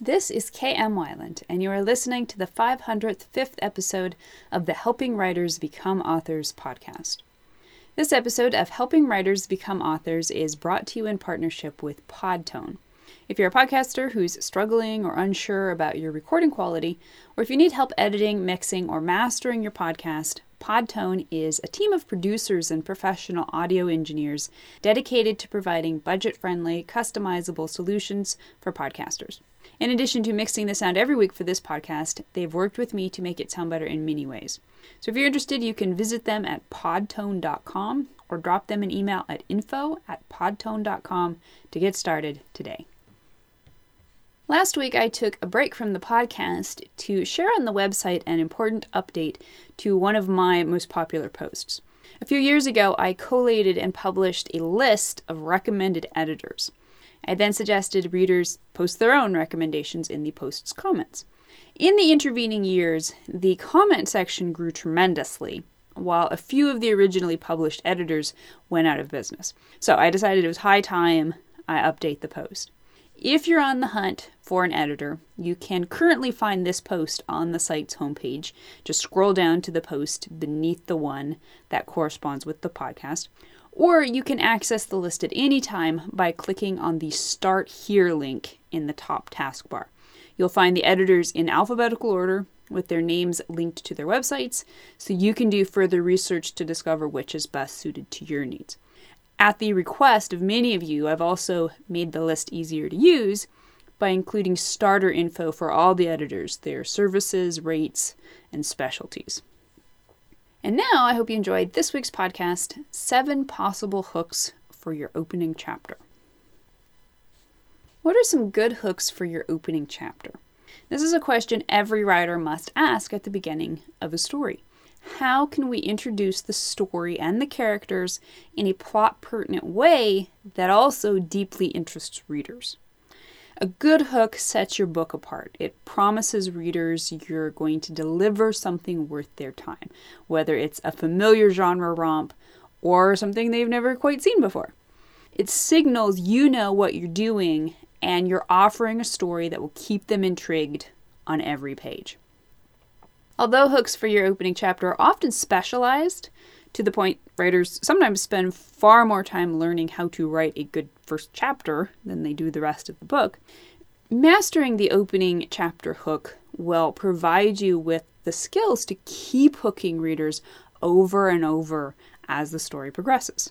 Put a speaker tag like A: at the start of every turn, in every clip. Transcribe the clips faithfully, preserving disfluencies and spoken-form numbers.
A: This is K M Weiland, and you are listening to the five hundred fifth episode of the Helping Writers Become Authors podcast. This episode of Helping Writers Become Authors is brought to you in partnership with Podtone. If you're a podcaster who's struggling or unsure about your recording quality, or if you need help editing, mixing, or mastering your podcast, Podtone is a team of producers and professional audio engineers dedicated to providing budget-friendly, customizable solutions for podcasters. In addition to mixing the sound every week for this podcast, they've worked with me to make it sound better in many ways. So if you're interested, you can visit them at podtone dot com or drop them an email at info at podtone dot com to get started today. Last week, I took a break from the podcast to share on the website an important update to one of my most popular posts. A few years ago, I collated and published a list of recommended editors. I then suggested readers post their own recommendations in the post's comments. In the intervening years, the comment section grew tremendously, while a few of the originally published editors went out of business. So I decided it was high time I update the post. If you're on the hunt for an editor, you can currently find this post on the site's homepage. Just scroll down to the post beneath the one that corresponds with the podcast. Or you can access the list at any time by clicking on the Start Here link in the top taskbar. You'll find the editors in alphabetical order with their names linked to their websites, so you can do further research to discover which is best suited to your needs. At the request of many of you, I've also made the list easier to use by including starter info for all the editors, their services, rates, and specialties. And now I hope you enjoyed this week's podcast, Seven Possible Hooks for Your Opening Chapter. What are some good hooks for your opening chapter? This is a question every writer must ask at the beginning of a story. How can we introduce the story and the characters in a plot-pertinent way that also deeply interests readers? A good hook sets your book apart. It promises readers you're going to deliver something worth their time, whether it's a familiar genre romp or something they've never quite seen before. It signals you know what you're doing and you're offering a story that will keep them intrigued on every page. Although hooks for your opening chapter are often specialized, to the point writers sometimes spend far more time learning how to write a good first chapter than they do the rest of the book, mastering the opening chapter hook will provide you with the skills to keep hooking readers over and over as the story progresses.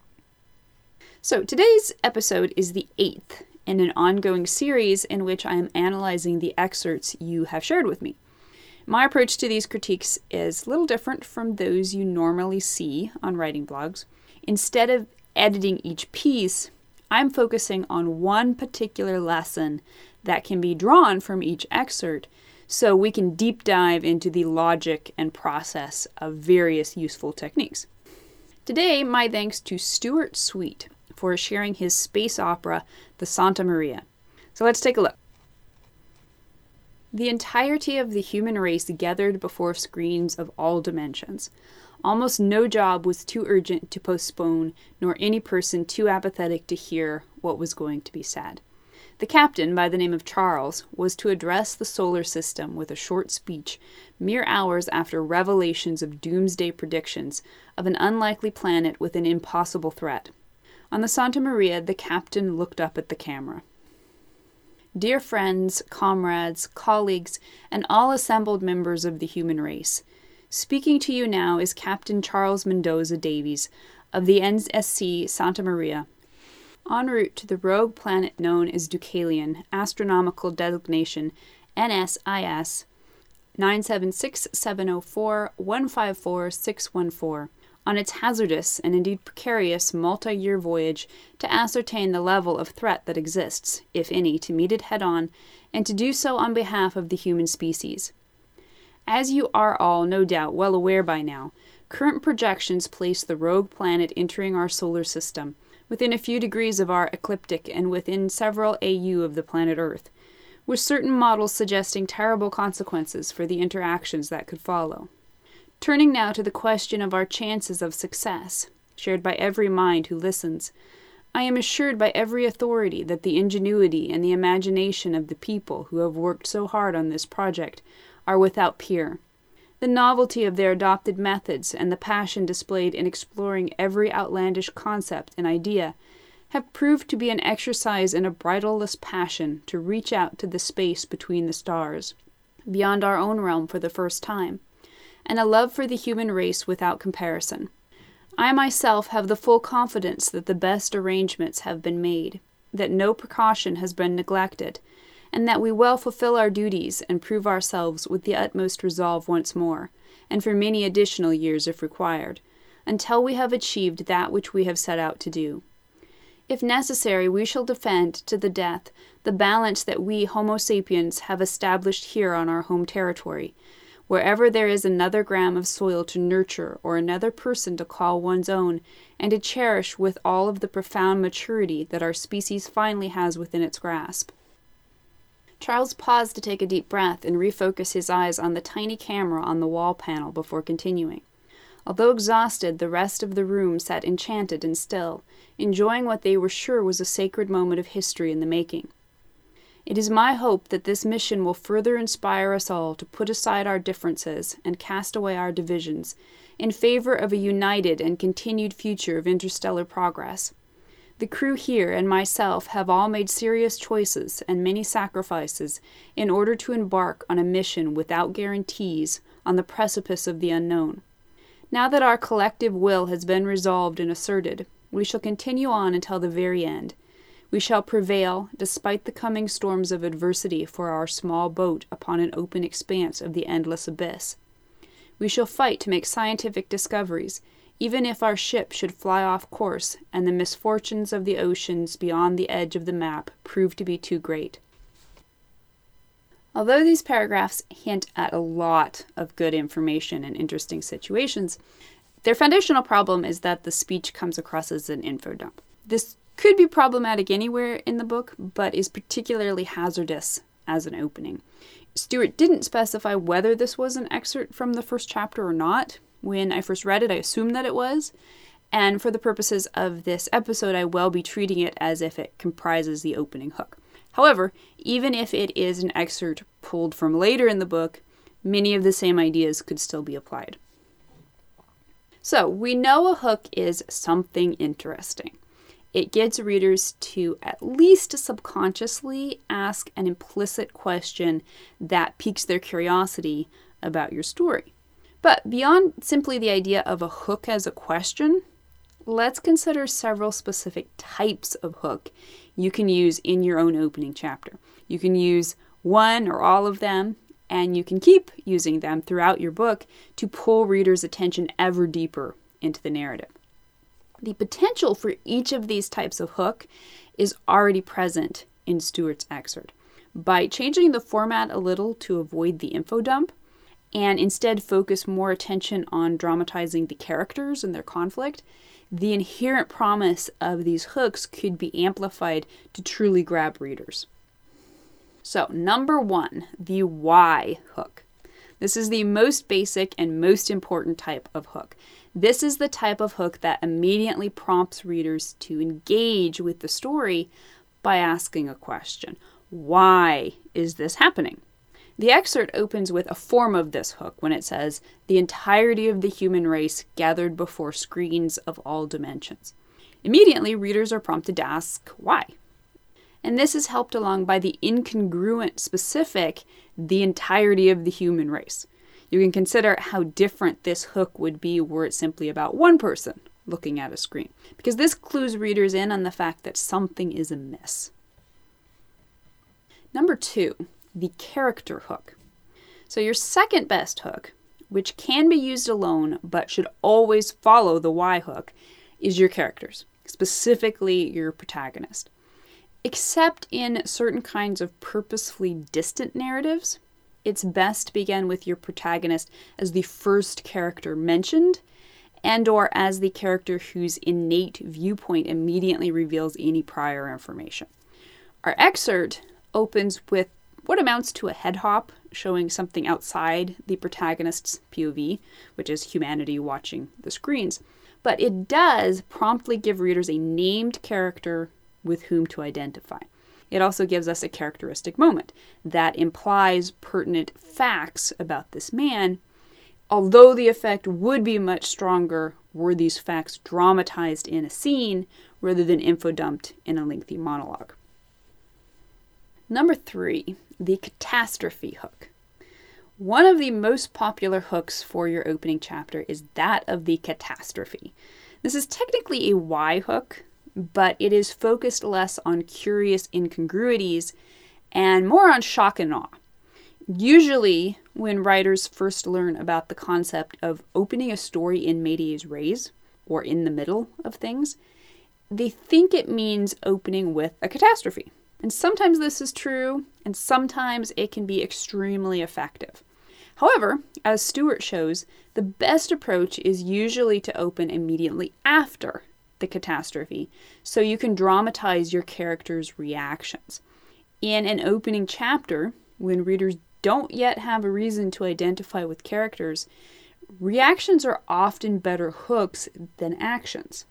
A: So today's episode is the eighth in an ongoing series in which I am analyzing the excerpts you have shared with me. My approach to these critiques is a little different from those you normally see on writing blogs. Instead of editing each piece, I'm focusing on one particular lesson that can be drawn from each excerpt so we can deep dive into the logic and process of various useful techniques. Today, my thanks to Stuart Sweet for sharing his space opera, The Santa Maria. So let's take a look. The entirety of the human race gathered before screens of all dimensions. Almost no job was too urgent to postpone, nor any person too apathetic to hear what was going to be said. The captain, by the name of Charles, was to address the solar system with a short speech, mere hours after revelations of doomsday predictions of an unlikely planet with an impossible threat. On the Santa Maria, the captain looked up at the camera. Dear friends, comrades, colleagues, and all assembled members of the human race, speaking to you now is Captain Charles Mendoza Davies of the N S C Santa Maria, en route to the rogue planet known as Deucalion, astronomical designation N S I S nine seven six seven zero four one five four six one four. On its hazardous and indeed precarious multi-year voyage to ascertain the level of threat that exists, if any, to meet it head-on, and to do so on behalf of the human species. As you are all, no doubt, well aware by now, current projections place the rogue planet entering our solar system, within a few degrees of our ecliptic and within several A U of the planet Earth, with certain models suggesting terrible consequences for the interactions that could follow. Turning now to the question of our chances of success, shared by every mind who listens, I am assured by every authority that the ingenuity and the imagination of the people who have worked so hard on this project are without peer. The novelty of their adopted methods and the passion displayed in exploring every outlandish concept and idea have proved to be an exercise in a bridleless passion to reach out to the space between the stars, beyond our own realm for the first time, and a love for the human race without comparison. I myself have the full confidence that the best arrangements have been made, that no precaution has been neglected, and that we well fulfill our duties and prove ourselves with the utmost resolve once more, and for many additional years if required, until we have achieved that which we have set out to do. If necessary, we shall defend to the death the balance that we Homo sapiens have established here on our home territory, wherever there is another gram of soil to nurture or another person to call one's own and to cherish with all of the profound maturity that our species finally has within its grasp. Charles paused to take a deep breath and refocus his eyes on the tiny camera on the wall panel before continuing. Although exhausted, the rest of the room sat enchanted and still, enjoying what they were sure was a sacred moment of history in the making. It is my hope that this mission will further inspire us all to put aside our differences and cast away our divisions in favor of a united and continued future of interstellar progress. The crew here and myself have all made serious choices and many sacrifices in order to embark on a mission without guarantees on the precipice of the unknown. Now that our collective will has been resolved and asserted, we shall continue on until the very end. We shall prevail, despite the coming storms of adversity for our small boat upon an open expanse of the endless abyss. We shall fight to make scientific discoveries, even if our ship should fly off course and the misfortunes of the oceans beyond the edge of the map prove to be too great. Although these paragraphs hint at a lot of good information and interesting situations, their foundational problem is that the speech comes across as an info dump. This could be problematic anywhere in the book, but is particularly hazardous as an opening. Stewart didn't specify whether this was an excerpt from the first chapter or not. When I first read it, I assumed that it was, and for the purposes of this episode, I will be treating it as if it comprises the opening hook. However, even if it is an excerpt pulled from later in the book, many of the same ideas could still be applied. So, we know a hook is something interesting. It gets readers to at least subconsciously ask an implicit question that piques their curiosity about your story. But beyond simply the idea of a hook as a question, let's consider several specific types of hook you can use in your own opening chapter. You can use one or all of them, and you can keep using them throughout your book to pull readers' attention ever deeper into the narrative. The potential for each of these types of hook is already present in Stewart's excerpt. By changing the format a little to avoid the info dump, and instead focus more attention on dramatizing the characters and their conflict, the inherent promise of these hooks could be amplified to truly grab readers. So, number one, the why hook. This is the most basic and most important type of hook. This is the type of hook that immediately prompts readers to engage with the story by asking a question. Why is this happening? The excerpt opens with a form of this hook when it says, "The entirety of the human race gathered before screens of all dimensions." Immediately, readers are prompted to ask why. And this is helped along by the incongruent specific, "the entirety of the human race." You can consider how different this hook would be were it simply about one person looking at a screen, because this clues readers in on the fact that something is amiss. Number two, the character hook. So your second best hook, which can be used alone but should always follow the why hook, is your characters, specifically your protagonist. Except in certain kinds of purposefully distant narratives, it's best to begin with your protagonist as the first character mentioned, and or as the character whose innate viewpoint immediately reveals any prior information. Our excerpt opens with what amounts to a head hop showing something outside the protagonist's P O V, which is humanity watching the screens. But it does promptly give readers a named character with whom to identify. It also gives us a characteristic moment that implies pertinent facts about this man, although the effect would be much stronger were these facts dramatized in a scene rather than info dumped in a lengthy monologue. Number three, the catastrophe hook. One of the most popular hooks for your opening chapter is that of the catastrophe. This is technically a Y hook, but it is focused less on curious incongruities and more on shock and awe. Usually, when writers first learn about the concept of opening a story in medias res, or in the middle of things, they think it means opening with a catastrophe. And sometimes this is true, and sometimes it can be extremely effective. However, as Stewart shows, the best approach is usually to open immediately after the catastrophe, so you can dramatize your characters' reactions. In an opening chapter, when readers don't yet have a reason to identify with characters, reactions are often better hooks than actions.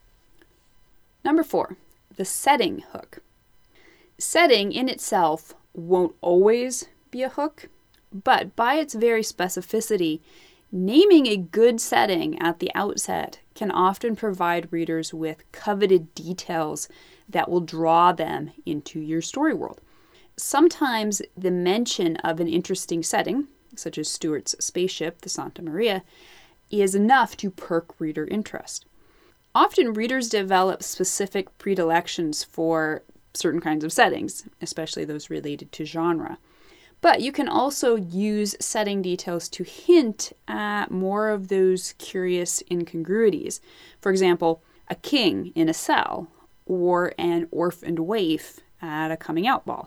A: Number four, the setting hook. Setting in itself won't always be a hook, but by its very specificity, naming a good setting at the outset can often provide readers with coveted details that will draw them into your story world. Sometimes the mention of an interesting setting, such as Stewart's spaceship, the Santa Maria, is enough to perk reader interest. Often readers develop specific predilections for certain kinds of settings, especially those related to genre. But you can also use setting details to hint at more of those curious incongruities. For example, a king in a cell, or an orphaned waif at a coming out ball.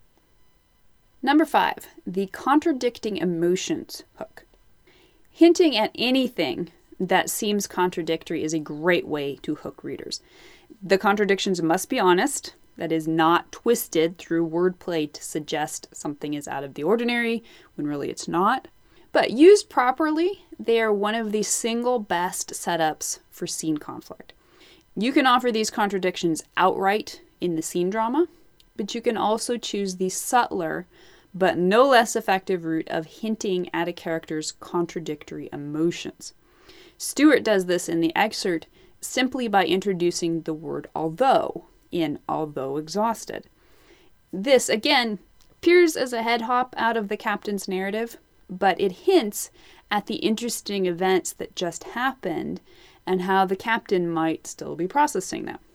A: Number five, the contradicting emotions hook. Hinting at anything that seems contradictory is a great way to hook readers. The contradictions must be honest, that is, not twisted through wordplay to suggest something is out of the ordinary when really it's not. But used properly, they are one of the single best setups for scene conflict. You can offer these contradictions outright in the scene drama, but you can also choose the subtler but no less effective route of hinting at a character's contradictory emotions. Stewart does this in the excerpt simply by introducing the word although in Although Exhausted. This, again, appears as a head hop out of the captain's narrative, but it hints at the interesting events that just happened and how the captain might still be processing them.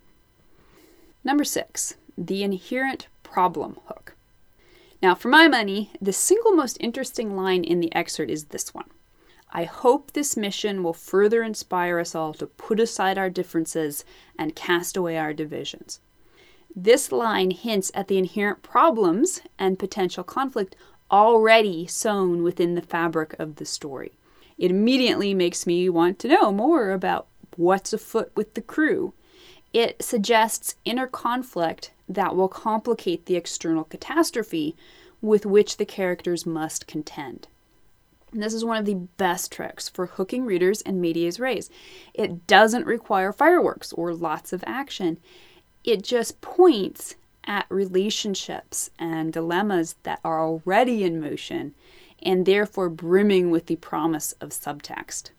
A: Number six, the inherent problem hook. Now, for my money, the single most interesting line in the excerpt is this one. I hope this mission will further inspire us all to put aside our differences and cast away our divisions. This line hints at the inherent problems and potential conflict already sewn within the fabric of the story. It immediately makes me want to know more about what's afoot with the crew. It suggests inner conflict that will complicate the external catastrophe with which the characters must contend. And this is one of the best tricks for hooking readers in medias res. It doesn't require fireworks or lots of action. It just points at relationships and dilemmas that are already in motion and therefore brimming with the promise of subtext.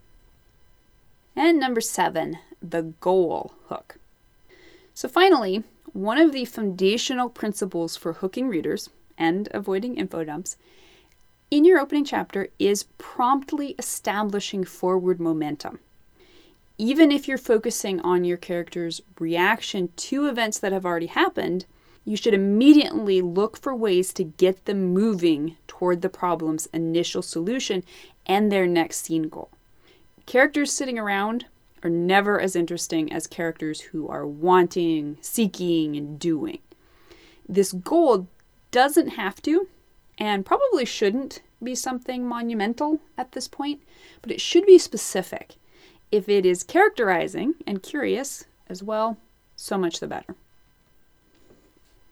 A: And number seven, the goal hook. So finally, one of the foundational principles for hooking readers and avoiding info dumps in your opening chapter is promptly establishing forward momentum. Even if you're focusing on your character's reaction to events that have already happened, you should immediately look for ways to get them moving toward the problem's initial solution and their next scene goal. Characters sitting around are never as interesting as characters who are wanting, seeking, and doing. This goal doesn't have to, and probably shouldn't, be something monumental at this point, but it should be specific. If it is characterizing and curious as well, so much the better.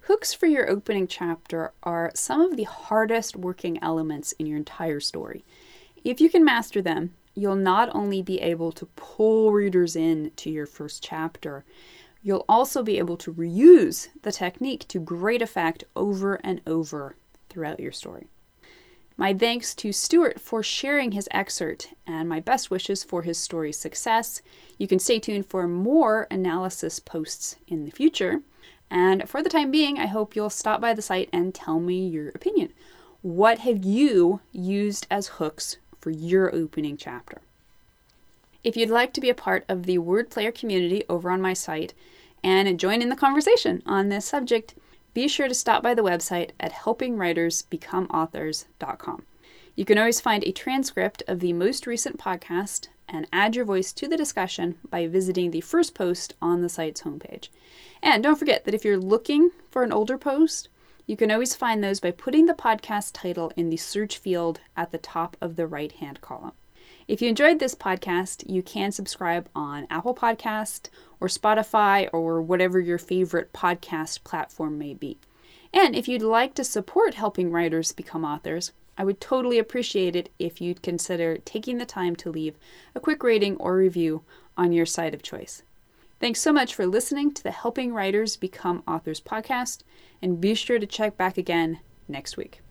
A: Hooks for your opening chapter are some of the hardest working elements in your entire story. If you can master them, you'll not only be able to pull readers in to your first chapter, you'll also be able to reuse the technique to great effect over and over throughout your story. My thanks to Stuart for sharing his excerpt, and my best wishes for his story's success. You can stay tuned for more analysis posts in the future. And for the time being, I hope you'll stop by the site and tell me your opinion. What have you used as hooks for your opening chapter? If you'd like to be a part of the Word Player community over on my site and join in the conversation on this subject, be sure to stop by the website at helping writers become authors dot com. You can always find a transcript of the most recent podcast and add your voice to the discussion by visiting the first post on the site's homepage. And don't forget that if you're looking for an older post, you can always find those by putting the podcast title in the search field at the top of the right-hand column. If you enjoyed this podcast, you can subscribe on Apple Podcast or Spotify or whatever your favorite podcast platform may be. And if you'd like to support helping writers become authors, I would totally appreciate it if you'd consider taking the time to leave a quick rating or review on your site of choice. Thanks so much for listening to the Helping Writers Become Authors podcast, and be sure to check back again next week.